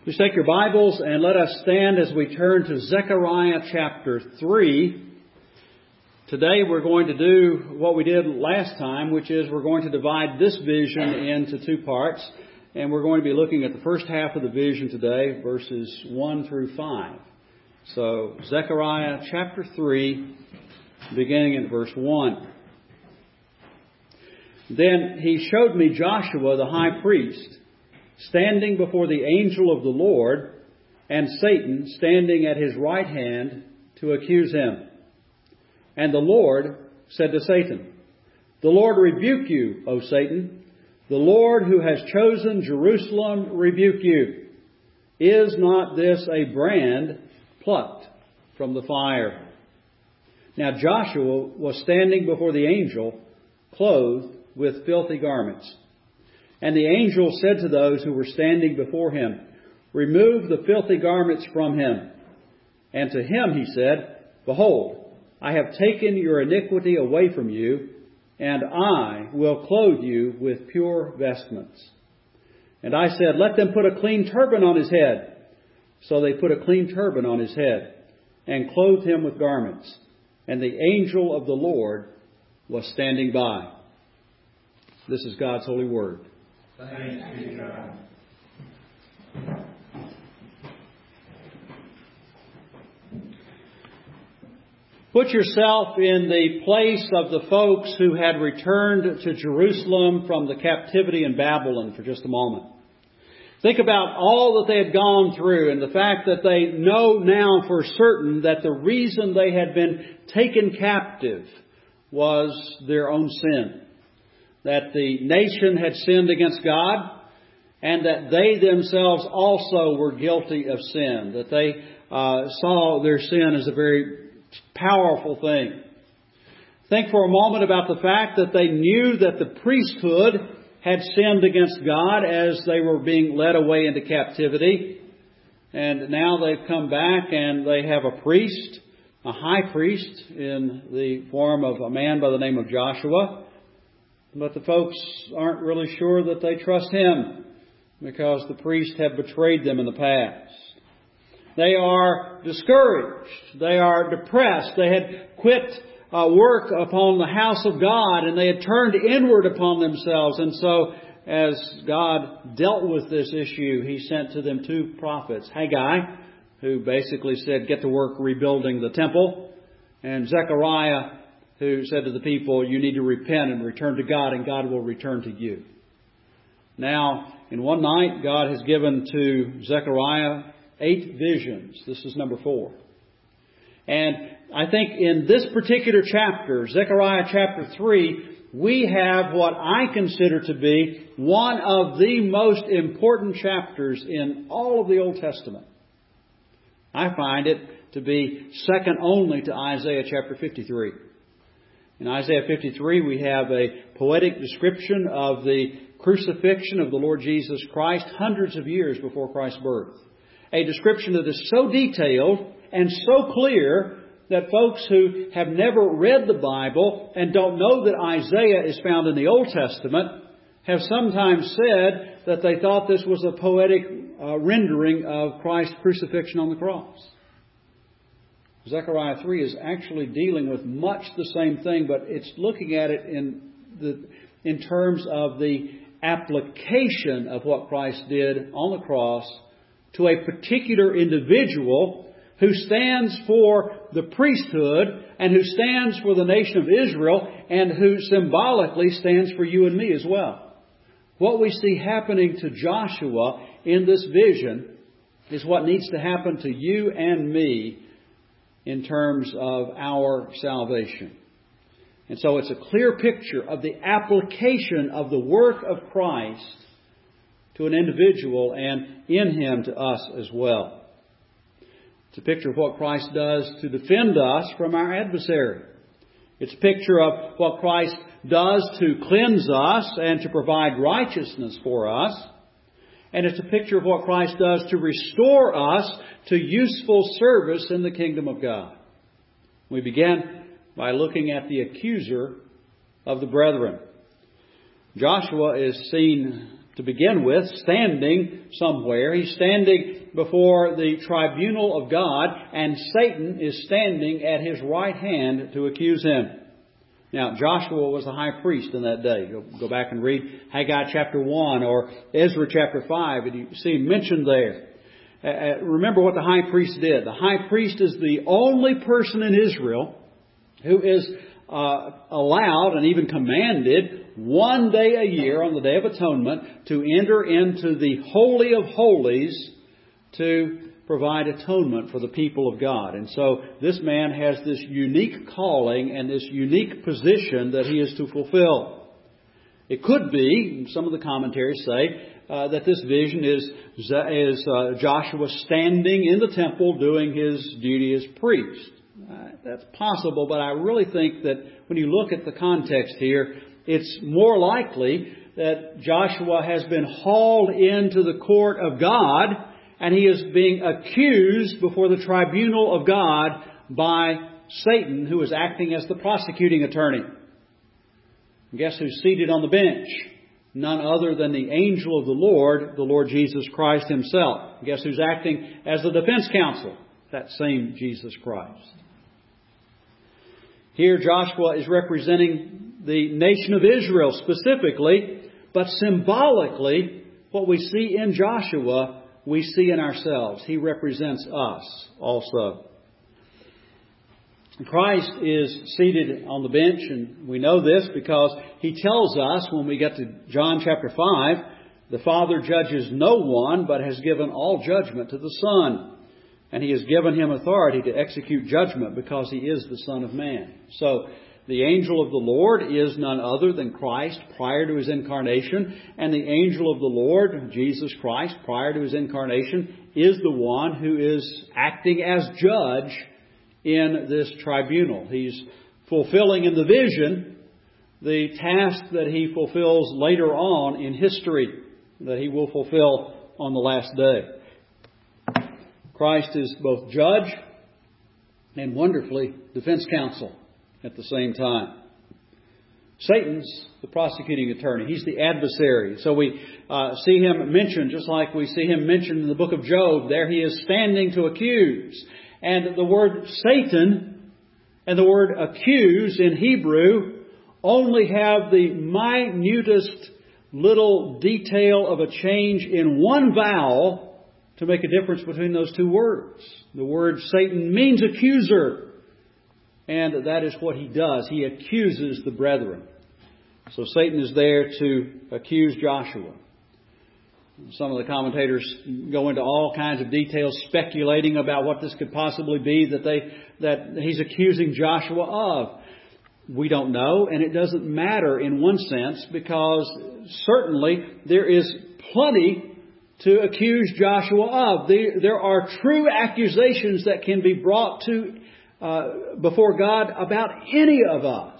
Please take your Bibles and let us stand as we turn to Zechariah chapter 3. Today we're going to do what we did last time, which is we're going to divide this vision into two parts. And we're going to be looking at the first half of the vision today, verses 1 through 5. So, Zechariah chapter 3, beginning at verse 1. Then he showed me Joshua the high priest, standing before the angel of the Lord, and Satan standing at his right hand to accuse him. And the Lord said to Satan, "The Lord rebuke you, O Satan. The Lord who has chosen Jerusalem rebuke you. Is not this a brand plucked from the fire?" Now Joshua was standing before the angel, clothed with filthy garments. And the angel said to those who were standing before him, "Remove the filthy garments from him." And to him he said, "Behold, I have taken your iniquity away from you, and I will clothe you with pure vestments." And I said, "Let them put a clean turban on his head." So they put a clean turban on his head, and clothed him with garments. And the angel of the Lord was standing by. This is God's holy word. Thanks be to God. Put yourself in the place of the folks who had returned to Jerusalem from the captivity in Babylon for just a moment. Think about all that they had gone through and the fact that they know now for certain that the reason they had been taken captive was their own sin. That the nation had sinned against God, and that they themselves also were guilty of sin. That they saw their sin as a very powerful thing. Think for a moment about the fact that they knew that the priesthood had sinned against God as they were being led away into captivity. And now they've come back and they have a priest, a high priest, in the form of a man by the name of Joshua. But the folks aren't really sure that they trust him because the priest had betrayed them in the past. They are discouraged. They are depressed. They had quit work upon the house of God and they had turned inward upon themselves. And so as God dealt with this issue, He sent to them two prophets, Haggai, who basically said, "Get to work rebuilding the temple," and Zechariah, who said to the people, "You need to repent and return to God, and God will return to you." Now, in one night, God has given to Zechariah 8 visions. This is number 4. And I think in this particular chapter, Zechariah chapter 3, we have what I consider to be one of the most important chapters in all of the Old Testament. I find it to be second only to Isaiah chapter 53. In Isaiah 53, we have a poetic description of the crucifixion of the Lord Jesus Christ hundreds of years before Christ's birth. A description that is so detailed and so clear that folks who have never read the Bible and don't know that Isaiah is found in the Old Testament have sometimes said that they thought this was a poetic rendering of Christ's crucifixion on the cross. Zechariah 3 is actually dealing with much the same thing, but it's looking at it in terms of the application of what Christ did on the cross to a particular individual who stands for the priesthood and who stands for the nation of Israel and who symbolically stands for you and me as well. What we see happening to Joshua in this vision is what needs to happen to you and me in terms of our salvation. And so it's a clear picture of the application of the work of Christ to an individual and in Him to us as well. It's a picture of what Christ does to defend us from our adversary. It's a picture of what Christ does to cleanse us and to provide righteousness for us. And it's a picture of what Christ does to restore us to useful service in the kingdom of God. We begin by looking at the accuser of the brethren. Joshua is seen to begin with, standing somewhere. He's standing before the tribunal of God, and Satan is standing at his right hand to accuse him. Now, Joshua was the high priest in that day. Go back and read Haggai chapter 1 or Ezra chapter 5, and you see him mentioned there. Remember what the high priest did. The high priest is the only person in Israel who is allowed and even commanded one day a year on the Day of Atonement to enter into the Holy of Holies to provide atonement for the people of God. And so this man has this unique calling and this unique position that he is to fulfill. It could be, some of the commentaries say, that this vision is Joshua standing in the temple doing his duty as priest. That's possible, but I really think that when you look at the context here, it's more likely that Joshua has been hauled into the court of God, and he is being accused before the tribunal of God by Satan, who is acting as the prosecuting attorney. And guess who's seated on the bench? None other than the angel of the Lord Jesus Christ Himself. And guess who's acting as the defense counsel? That same Jesus Christ. Here Joshua is representing the nation of Israel specifically, but symbolically, what we see in Joshua, we see in ourselves. He represents us also. Christ is seated on the bench, and we know this because He tells us when we get to John chapter 5, the Father judges no one, but has given all judgment to the Son. And He has given Him authority to execute judgment because He is the Son of Man. So, the angel of the Lord is none other than Christ prior to His incarnation. And the angel of the Lord, Jesus Christ, prior to His incarnation, is the one who is acting as judge in this tribunal. He's fulfilling in the vision the task that He fulfills later on in history, that He will fulfill on the last day. Christ is both judge and wonderfully defense counsel at the same time. Satan's the prosecuting attorney. He's the adversary. So we see him mentioned, just like we see him mentioned in the book of Job. There he is standing to accuse. And the word Satan and the word accuse in Hebrew only have the minutest little detail of a change in one vowel to make a difference between those two words. The word Satan means accuser. And that is what he does. He accuses the brethren. So Satan is there to accuse Joshua. Some of the commentators go into all kinds of details speculating about what this could possibly be that he's accusing Joshua of. We don't know, and it doesn't matter in one sense, because certainly there is plenty to accuse Joshua of. There are true accusations that can be brought to before God about any of us.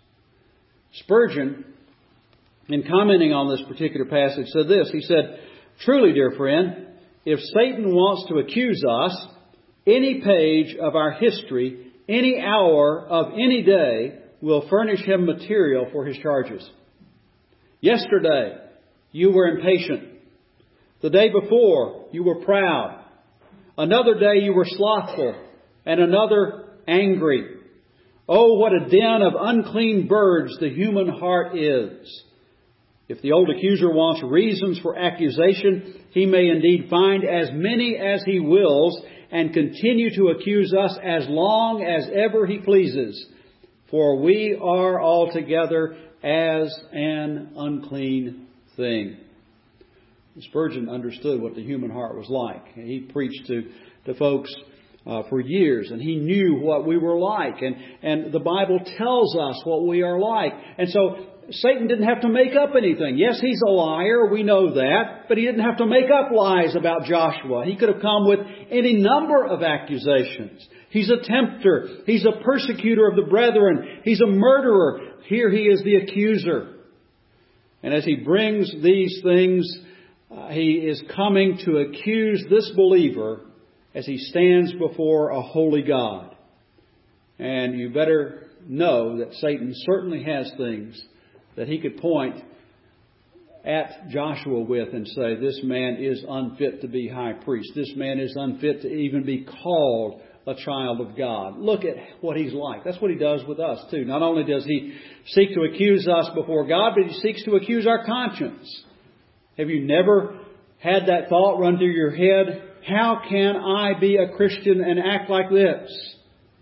Spurgeon, in commenting on this particular passage, said this. He said, "Truly, dear friend, if Satan wants to accuse us, any page of our history, any hour of any day, will furnish him material for his charges. Yesterday, you were impatient. The day before, you were proud. Another day, you were slothful, and another angry. Oh, what a den of unclean birds the human heart is. If the old accuser wants reasons for accusation, he may indeed find as many as he wills and continue to accuse us as long as ever he pleases. For we are altogether as an unclean thing." Spurgeon understood what the human heart was like. He preached to folks for years, and he knew what we were like. And the Bible tells us what we are like. And so Satan didn't have to make up anything. Yes, he's a liar. We know that. But he didn't have to make up lies about Joshua. He could have come with any number of accusations. He's a tempter. He's a persecutor of the brethren. He's a murderer. Here he is the accuser. And as he brings these things, he is coming to accuse this believer as he stands before a holy God. And you better know that Satan certainly has things that he could point at Joshua with and say, this man is unfit to be high priest. This man is unfit to even be called a child of God. Look at what he's like. That's what he does with us too. Not only does he seek to accuse us before God, but he seeks to accuse our conscience. Have you never had that thought run through your head? How can I be a Christian and act like this?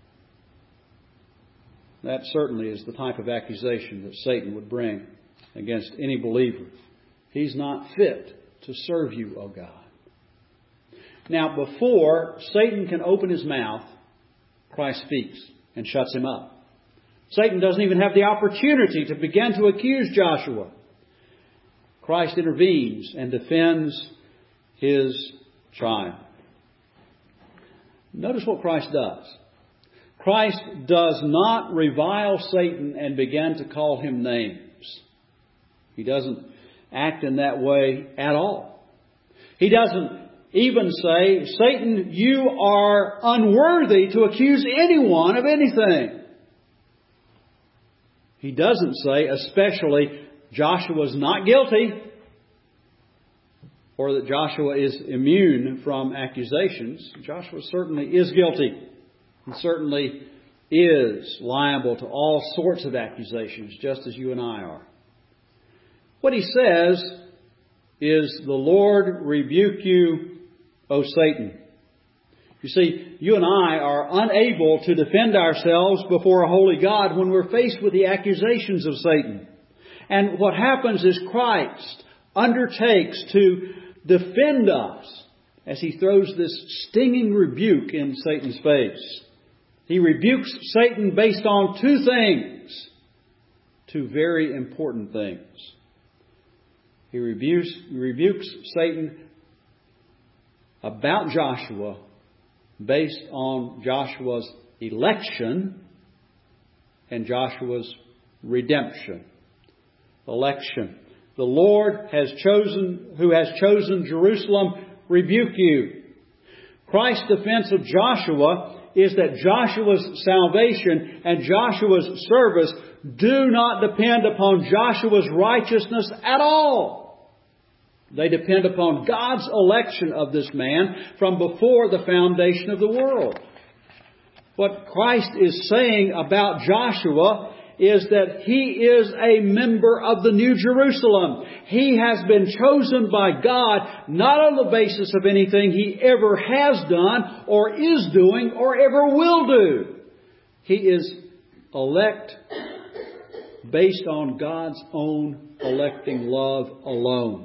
That certainly is the type of accusation that Satan would bring against any believer. He's not fit to serve you, O God. Now, before Satan can open his mouth, Christ speaks and shuts him up. Satan doesn't even have the opportunity to begin to accuse Joshua. Christ intervenes and defends His child. Notice what Christ does. Christ does not revile Satan and begin to call him names. He doesn't act in that way at all. He doesn't even say, Satan, you are unworthy to accuse anyone of anything. He doesn't say, especially, Joshua's not guilty, or that Joshua is immune from accusations. Joshua certainly is guilty. He certainly is liable to all sorts of accusations, just as you and I are. What he says is, the Lord rebuke you, O Satan. You see, you and I are unable to defend ourselves before a holy God when we're faced with the accusations of Satan. And what happens is Christ undertakes to defend us as He throws this stinging rebuke in Satan's face. He rebukes Satan based on two things. Two very important things. He rebukes Satan about Joshua based on Joshua's election and Joshua's redemption. Election. The Lord who has chosen Jerusalem, rebuke you. Christ's defense of Joshua is that Joshua's salvation and Joshua's service do not depend upon Joshua's righteousness at all. They depend upon God's election of this man from before the foundation of the world. What Christ is saying about Joshua is that he is a member of the New Jerusalem. He has been chosen by God not on the basis of anything he ever has done or is doing or ever will do. He is elect based on God's own electing love alone.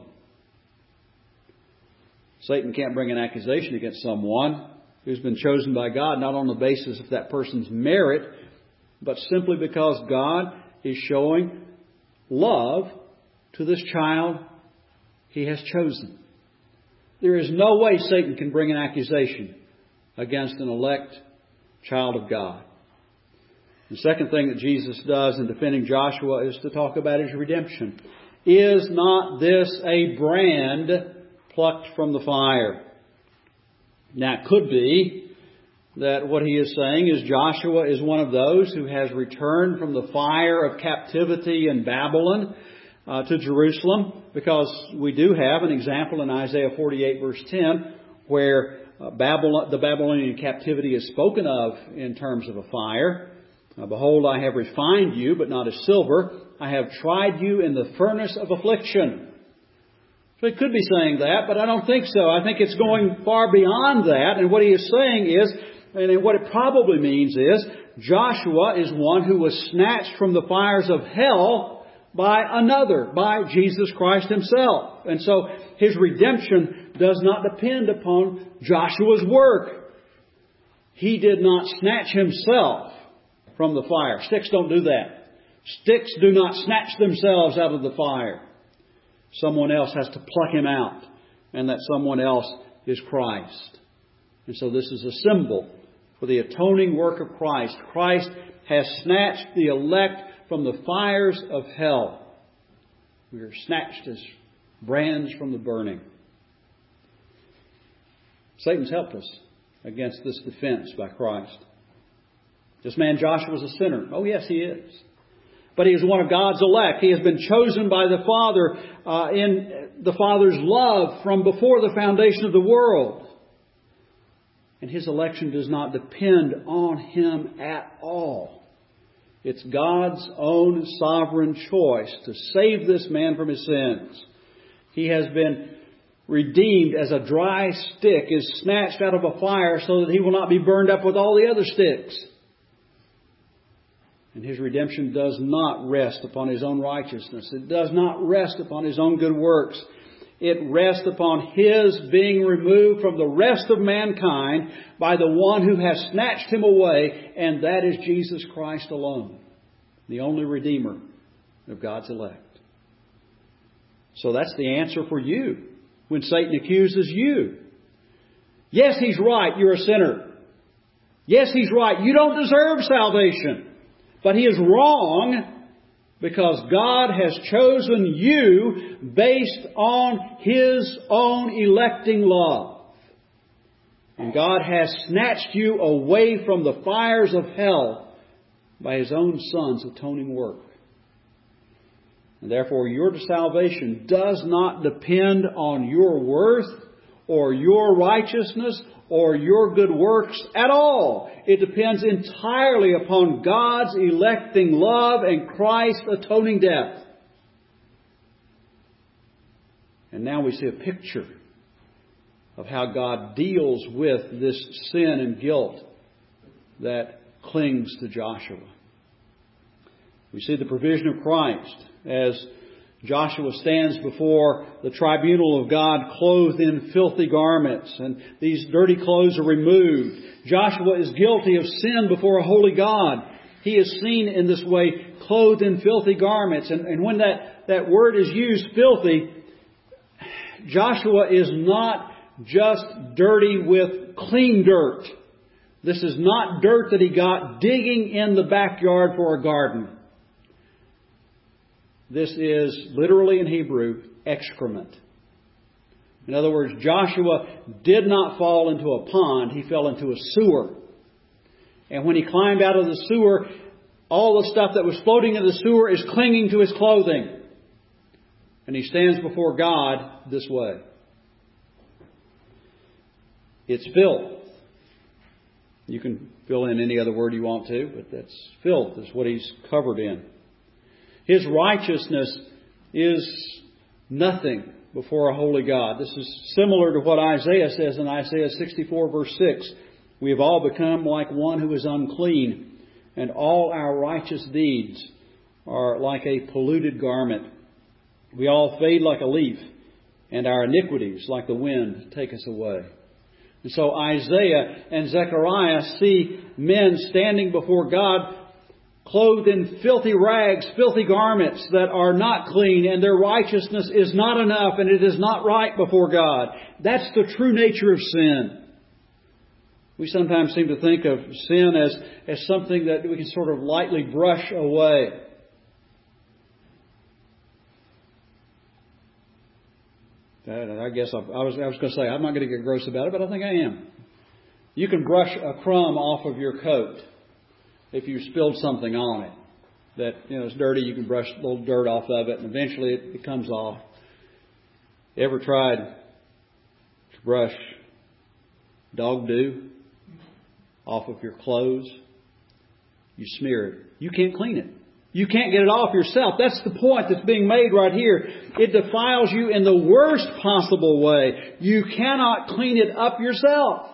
Satan can't bring an accusation against someone who's been chosen by God not on the basis of that person's merit, but simply because God is showing love to this child He has chosen. There is no way Satan can bring an accusation against an elect child of God. The second thing that Jesus does in defending Joshua is to talk about His redemption. Is not this a brand plucked from the fire? Now, it could be that what he is saying is Joshua is one of those who has returned from the fire of captivity in Babylon to Jerusalem, because we do have an example in Isaiah 48 verse 10 where the Babylonian captivity is spoken of in terms of a fire. Behold, I have refined you, but not as silver. I have tried you in the furnace of affliction. So he could be saying that, but I don't think so. I think it's going far beyond that. And what he is saying is, and what it probably means is, Joshua is one who was snatched from the fires of hell by another, by Jesus Christ Himself. And so his redemption does not depend upon Joshua's work. He did not snatch himself from the fire. Sticks don't do that. Sticks do not snatch themselves out of the fire. Someone else has to pluck him out, and that someone else is Christ. And so this is a symbol for the atoning work of Christ. Christ has snatched the elect from the fires of hell. We are snatched as brands from the burning. Satan's helped us against this defense by Christ. This man Joshua was a sinner. Oh yes, he is. But He is one of God's elect. He has been chosen by the Father in the Father's love from before the foundation of the world. And His election does not depend on Him at all. It's God's own sovereign choice to save this man from his sins. He has been redeemed as a dry stick is snatched out of a fire so that he will not be burned up with all the other sticks. And His redemption does not rest upon His own righteousness. It does not rest upon His own good works. It rests upon His being removed from the rest of mankind by the one who has snatched Him away, and that is Jesus Christ alone, the only Redeemer of God's elect. So that's the answer for you when Satan accuses you. Yes, he's right, you're a sinner. Yes, he's right, you don't deserve salvation. But he is wrong because God has chosen you based on His own electing love. And God has snatched you away from the fires of hell by His own Son's atoning work. And therefore your salvation does not depend on your worth or your righteousness or your good works at all. It depends entirely upon God's electing love and Christ's atoning death. And now we see a picture of how God deals with this sin and guilt that clings to Joshua. We see the provision of Christ as Joshua stands before the tribunal of God clothed in filthy garments, and these dirty clothes are removed. Joshua is guilty of sin before a holy God. He is seen in this way, clothed in filthy garments. And when that word is used, filthy, Joshua is not just dirty with clean dirt. This is not dirt that he got digging in the backyard for a garden. This is literally in Hebrew, excrement. In other words, Joshua did not fall into a pond, he fell into a sewer. And when he climbed out of the sewer, all the stuff that was floating in the sewer is clinging to his clothing. And he stands before God this way. It's filth. You can fill in any other word you want to, but that's filth is what he's covered in. His righteousness is nothing before a holy God. This is similar to what Isaiah says in Isaiah 64 verse 6. We have all become like one who is unclean, and all our righteous deeds are like a polluted garment. We all fade like a leaf, and our iniquities like the wind take us away. And so Isaiah and Zechariah see men standing before God clothed in filthy rags, filthy garments that are not clean, and their righteousness is not enough, and it is not right before God. That's the true nature of sin. We sometimes seem to think of sin as something that we can sort of lightly brush away. I guess I was going to say, I'm not going to get gross about it, but I think I am. You can brush a crumb off of your coat. If you spilled something on it that is dirty, you can brush a little dirt off of it, and eventually it comes off. You ever tried to brush dog dew off of your clothes? You smear it. You can't clean it. You can't get it off yourself. That's the point that's being made right here. It defiles you in the worst possible way. You cannot clean it up yourself.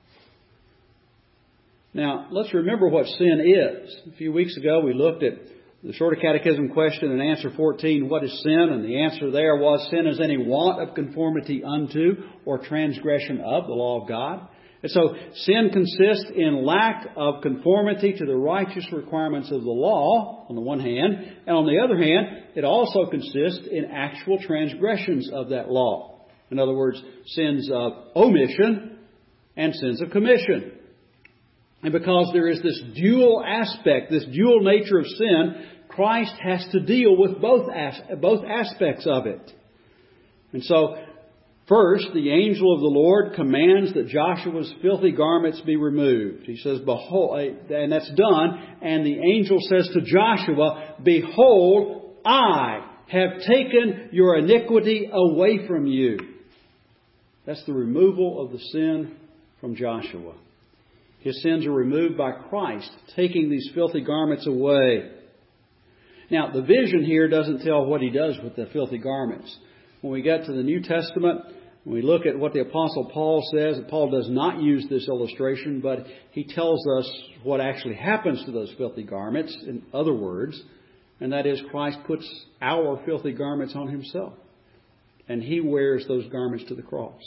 Now, let's remember what sin is. A few weeks ago, we looked at the Shorter Catechism question and answer 14, what is sin? And the answer there was, sin is any want of conformity unto or transgression of the law of God. And so, sin consists in lack of conformity to the righteous requirements of the law, on the one hand. And on the other hand, it also consists in actual transgressions of that law. In other words, sins of omission and sins of commission. And because there is this dual aspect, this dual nature of sin, Christ has to deal with both aspects of it. And so, First, the angel of the Lord commands that Joshua's filthy garments be removed. He says, behold, and that's done. And the angel says to Joshua, behold, I have taken your iniquity away from you. That's the removal of the sin from Joshua. His sins are removed by Christ, taking these filthy garments away. Now, the vision here doesn't tell what He does with the filthy garments. When we get to the New Testament, when we look at what the Apostle Paul says, Paul does not use this illustration, but he tells us what actually happens to those filthy garments, in other words, and that is Christ puts our filthy garments on Himself, and He wears those garments to the cross.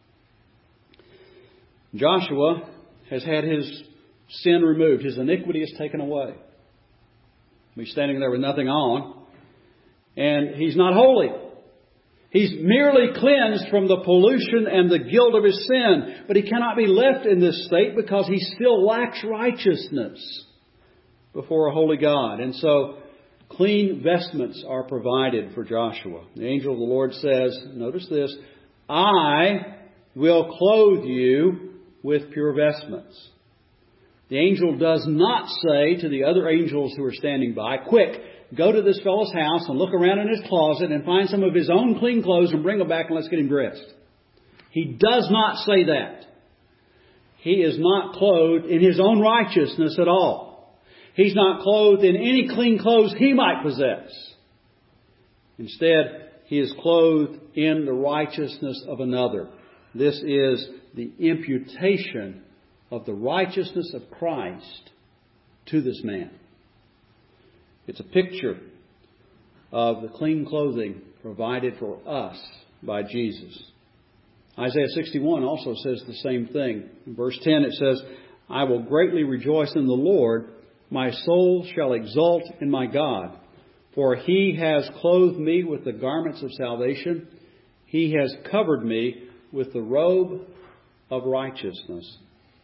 Joshua has had his sin removed. His iniquity is taken away. He's standing there with nothing on, and he's not holy. He's merely cleansed from the pollution and the guilt of his sin. But he cannot be left in this state because he still lacks righteousness before a holy God. And so clean vestments are provided for Joshua. The angel of the Lord says, notice this, I will clothe you with pure vestments. The angel does not say to the other angels who are standing by, quick, go to this fellow's house and look around in his closet and find some of his own clean clothes and bring them back and let's get him dressed. He does not say that. He is not clothed in his own righteousness at all. He's not clothed in any clean clothes he might possess. Instead, he is clothed in the righteousness of another. This is the imputation of the righteousness of Christ to this man. It's a picture of the clean clothing provided for us by Jesus. Isaiah 61 also says the same thing. In verse 10 it says, I will greatly rejoice in the Lord. My soul shall exult in my God. For He has clothed me with the garments of salvation. He has covered me with the robe of righteousness.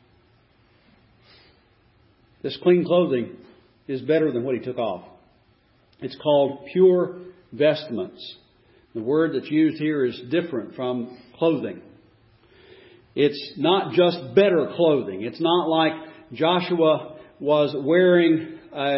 This clean clothing is better than what He took off. It's called pure vestments. The word that's used here is different from clothing. It's not just better clothing. It's not like Joshua was wearing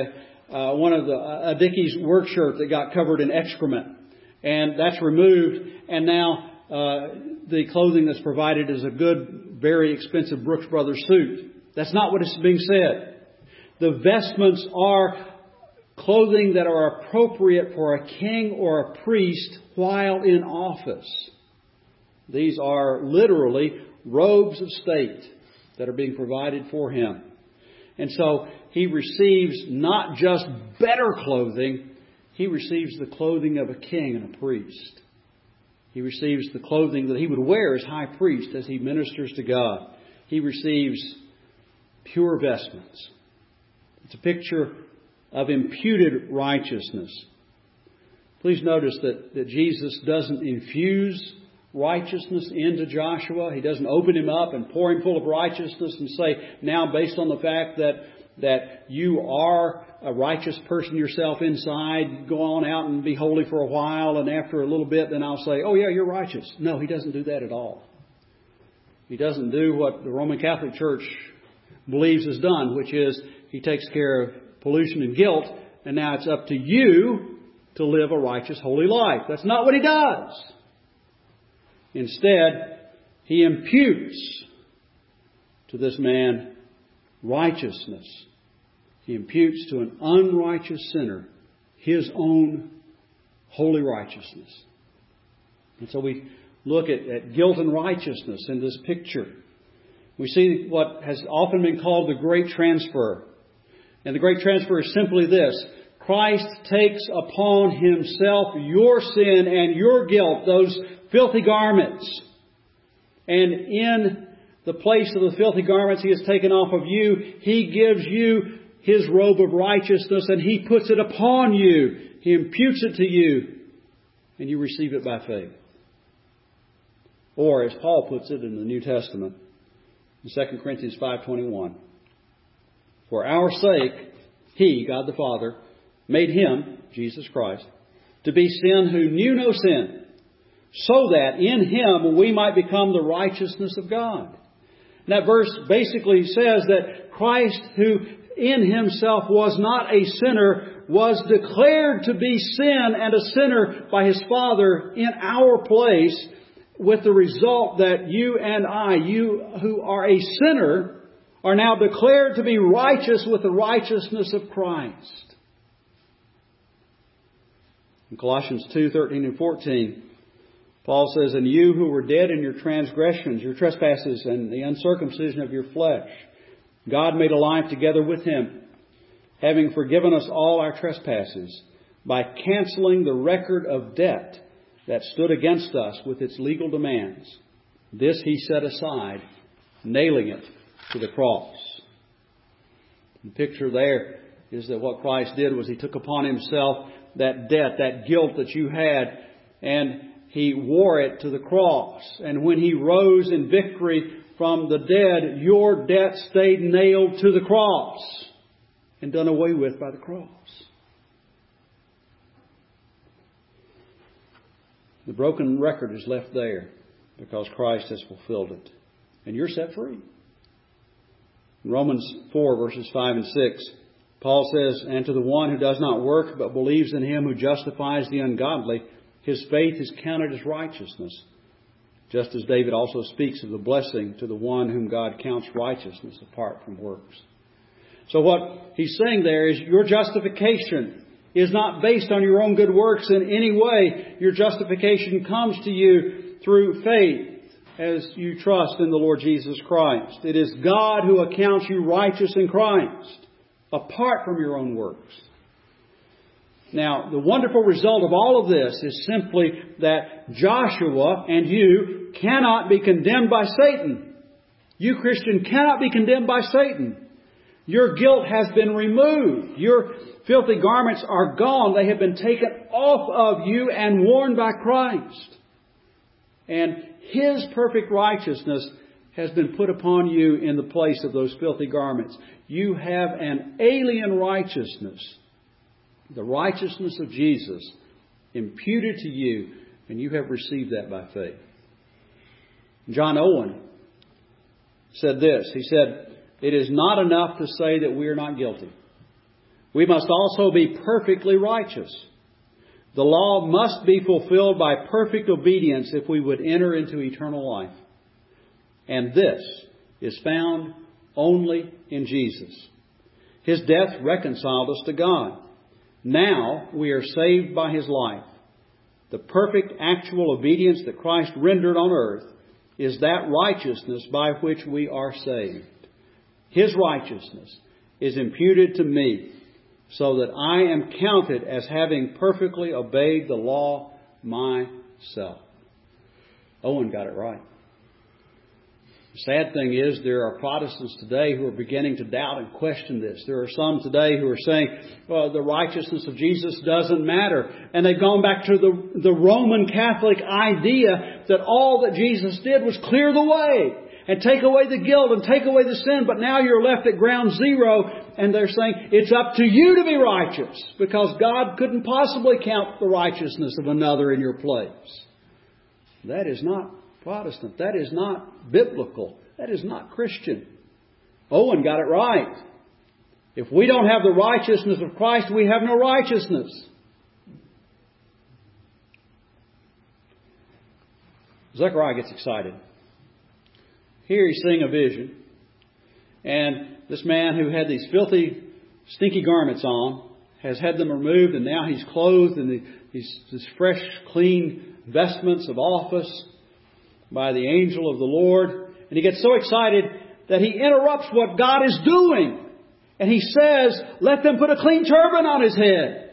a Dickies work shirt that got covered in excrement. And that's removed. And now the clothing that's provided is a good, very expensive Brooks Brothers suit. That's not what is being said. The vestments are clothing that are appropriate for a king or a priest while in office. These are literally robes of state that are being provided for him. And so he receives not just better clothing, he receives the clothing of a king and a priest. He receives the clothing that he would wear as high priest as he ministers to God. He receives pure vestments. It's a picture of imputed righteousness. Please notice that Jesus doesn't infuse righteousness into Joshua. He doesn't open him up and pour him full of righteousness and say, now based on the fact that you are a righteous person yourself inside, go on out and be holy for a while, and after a little bit then I'll say, oh yeah, you're righteous. No, he doesn't do that at all. He doesn't do what the Roman Catholic Church believes is done, which is he takes care of pollution and guilt, and now it's up to you to live a righteous, holy life. That's not what he does. Instead, he imputes to this man righteousness. He imputes to an unrighteous sinner his own holy righteousness. And so we look at guilt and righteousness in this picture. We see what has often been called the great transfer. And the great transfer is simply this. Christ takes upon Himself your sin and your guilt, those filthy garments. And in the place of the filthy garments He has taken off of you, He gives you His robe of righteousness and He puts it upon you. He imputes it to you and you receive it by faith. Or, as Paul puts it in the New Testament, in 2 Corinthians 5:21, for our sake, He, God the Father, made Him, Jesus Christ, to be sin who knew no sin, so that in Him we might become the righteousness of God. And that verse basically says that Christ, who in Himself was not a sinner, was declared to be sin and a sinner by His Father in our place, with the result that you and I, you who are a sinner, are now declared to be righteous with the righteousness of Christ. In Colossians 2:13 and 14, Paul says, "And you who were dead in your transgressions, your trespasses, and the uncircumcision of your flesh, God made alive together with Him, having forgiven us all our trespasses, by canceling the record of debt that stood against us with its legal demands. This He set aside, nailing it to the cross." The picture there is that what Christ did was He took upon Himself that debt, that guilt that you had, and He wore it to the cross. And when He rose in victory from the dead, your debt stayed nailed to the cross and done away with by the cross. The broken record is left there because Christ has fulfilled it. And you're set free. In Romans 4, verses 5 and 6, Paul says, "And to the one who does not work but believes in Him who justifies the ungodly, his faith is counted as righteousness. Just as David also speaks of the blessing to the one whom God counts righteousness apart from works." So what he's saying there is your justification is not based on your own good works in any way. Your justification comes to you through faith as you trust in the Lord Jesus Christ. It is God who accounts you righteous in Christ, apart from your own works. Now, the wonderful result of all of this is simply that Joshua and you cannot be condemned by Satan. You, Christian, cannot be condemned by Satan. Your guilt has been removed. Your filthy garments are gone. They have been taken off of you and worn by Christ. And His perfect righteousness has been put upon you in the place of those filthy garments. You have an alien righteousness, the righteousness of Jesus, imputed to you, and you have received that by faith. John Owen said this. He said, "It is not enough to say that we are not guilty. We must also be perfectly righteous. The law must be fulfilled by perfect obedience if we would enter into eternal life. And this is found only in Jesus. His death reconciled us to God. Now we are saved by His life. The perfect actual obedience that Christ rendered on earth is that righteousness by which we are saved. His righteousness is imputed to me, so that I am counted as having perfectly obeyed the law myself." Owen got it right. The sad thing is there are Protestants today who are beginning to doubt and question this. There are some today who are saying, well, the righteousness of Jesus doesn't matter. And they've gone back to the Roman Catholic idea that all that Jesus did was clear the way and take away the guilt and take away the sin. But now you're left at ground zero, and they're saying it's up to you to be righteous because God couldn't possibly count the righteousness of another in your place. That is not Protestant. That is not biblical. That is not Christian. Owen got it right. If we don't have the righteousness of Christ, we have no righteousness. Zechariah gets excited. Here he's seeing a vision. And this man who had these filthy, stinky garments on has had them removed, and now he's clothed in these fresh, clean vestments of office by the angel of the Lord. And he gets so excited that he interrupts what God is doing. And he says, "Let them put a clean turban on his head."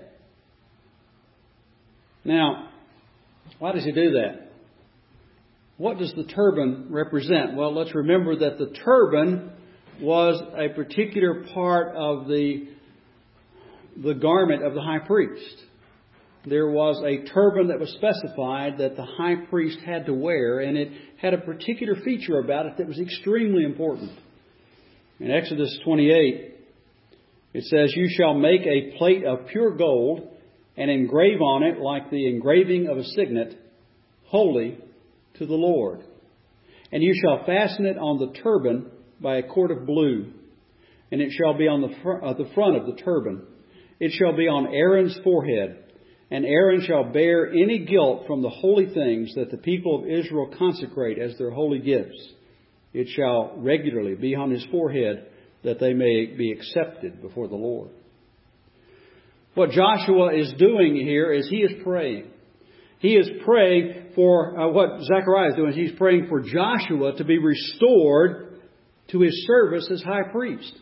Now, why does he do that? What does the turban represent? Well, let's remember that the turban was a particular part of the garment of the high priest. There was a turban that was specified that the high priest had to wear, and it had a particular feature about it that was extremely important. In Exodus 28, it says, "You shall make a plate of pure gold and engrave on it like the engraving of a signet, holy to the Lord. And you shall fasten it on the turban by a cord of blue, and it shall be on the front of the turban. It shall be on Aaron's forehead, and Aaron shall bear any guilt from the holy things that the people of Israel consecrate as their holy gifts. It shall regularly be on his forehead, that they may be accepted before the Lord. What Joshua is doing here is he is praying. He is praying for what Zechariah is doing. He's praying for Joshua to be restored to his service as high priest.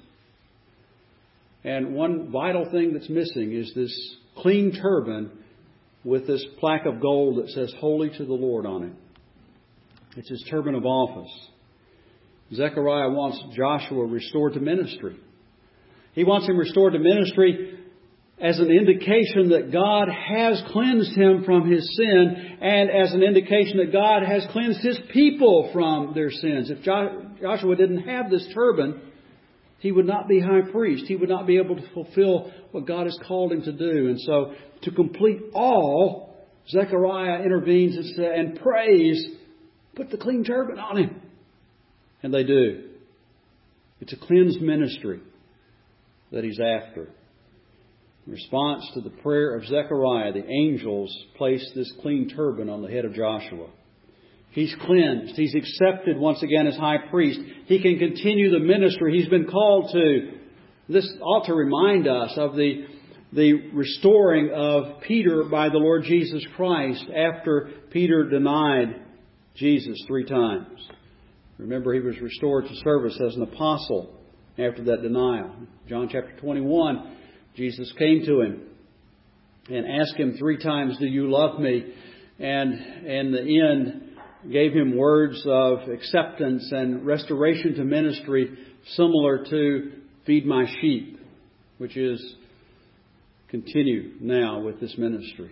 And one vital thing that's missing is this clean turban with this plaque of gold that says "Holy to the Lord" on it. It's his turban of office. Zechariah wants Joshua restored to ministry. He wants him restored to ministry as an indication that God has cleansed him from his sin, and as an indication that God has cleansed his people from their sins. If Joshua didn't have this turban, he would not be high priest. He would not be able to fulfill what God has called him to do. And so, to complete all, Zechariah intervenes and prays, "Put the clean turban on him." And they do. It's a cleansed ministry that he's after. In response to the prayer of Zechariah, the angels placed this clean turban on the head of Joshua. He's cleansed. He's accepted once again as high priest. He can continue the ministry he's been called to. This ought to remind us of the restoring of Peter by the Lord Jesus Christ after Peter denied Jesus 3 times. Remember, he was restored to service as an apostle after that denial. John chapter 21, Jesus came to him and asked him 3 times, "Do you love me?" And in the end, gave him words of acceptance and restoration to ministry similar to "Feed my sheep," which is continue now with this ministry.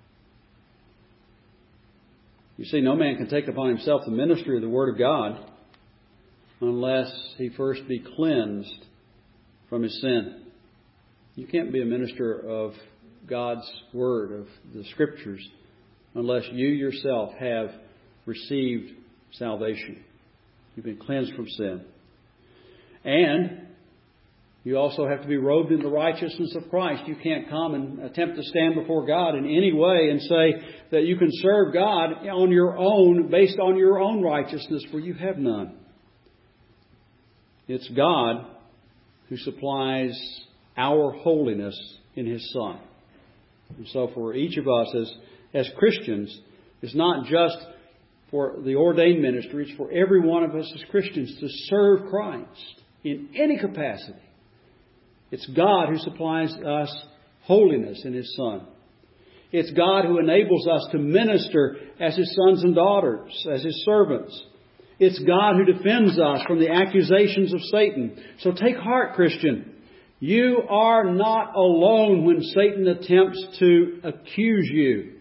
You see, no man can take upon himself the ministry of the Word of God unless he first be cleansed from his sin. You can't be a minister of God's Word, of the Scriptures, unless you yourself have received salvation. You've been cleansed from sin. And you also have to be robed in the righteousness of Christ. You can't come and attempt to stand before God in any way and say that you can serve God on your own, based on your own righteousness, for you have none. It's God who supplies our holiness in His Son. And so for each of us as Christians, it's not just for the ordained ministry, it's for every one of us as Christians to serve Christ in any capacity. It's God who supplies us holiness in His Son. It's God who enables us to minister as His sons and daughters, as His servants. It's God who defends us from the accusations of Satan. So take heart, Christian. You are not alone when Satan attempts to accuse you.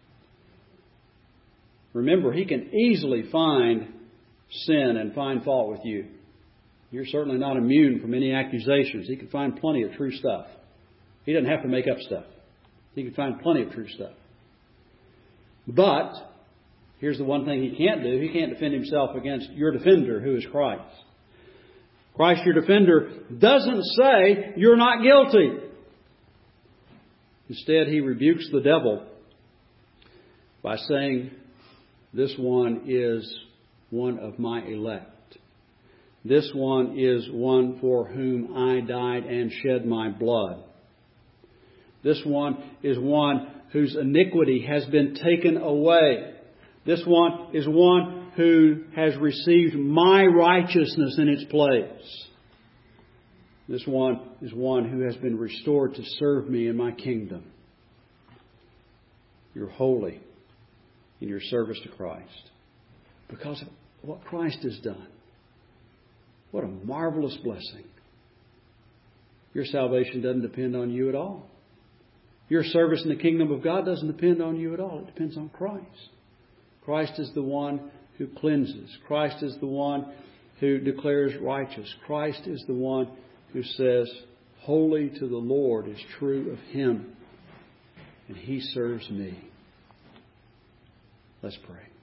Remember, he can easily find sin and find fault with you. You're certainly not immune from any accusations. He can find plenty of true stuff. He doesn't have to make up stuff. He can find plenty of true stuff. But here's the one thing he can't do. He can't defend himself against your defender, who is Christ. Christ, your defender, doesn't say you're not guilty. Instead, he rebukes the devil by saying, "This one is one of my elect. This one is one for whom I died and shed my blood. This one is one whose iniquity has been taken away. This one is one who has received my righteousness in its place. This one is one who has been restored to serve me in my kingdom." You're holy in your service to Christ because of what Christ has done. What a marvelous blessing. Your salvation doesn't depend on you at all. Your service in the kingdom of God doesn't depend on you at all. It depends on Christ. Christ is the one who cleanses. Christ is the one who declares righteous. Christ is the one who says, "Holy to the Lord is true of Him, and He serves me." Let's pray.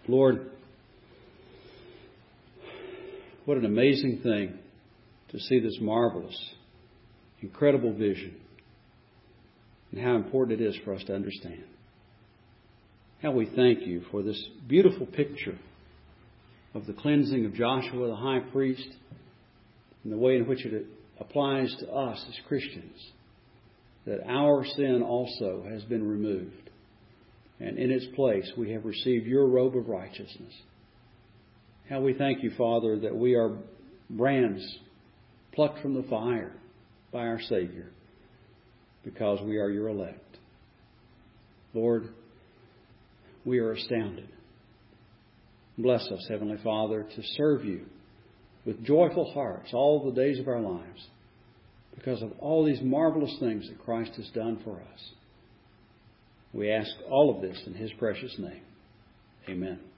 Lord, what an amazing thing to see this marvelous, incredible vision, and how important it is for us to understand. How we thank you for this beautiful picture of the cleansing of Joshua the high priest and the way in which it applies to us as Christians, that our sin also has been removed, and in its place we have received your robe of righteousness. How we thank you, Father, that we are brands plucked from the fire by our Savior because we are your elect. Lord, we are astounded. Bless us, Heavenly Father, to serve you with joyful hearts all the days of our lives because of all these marvelous things that Christ has done for us. We ask all of this in His precious name. Amen.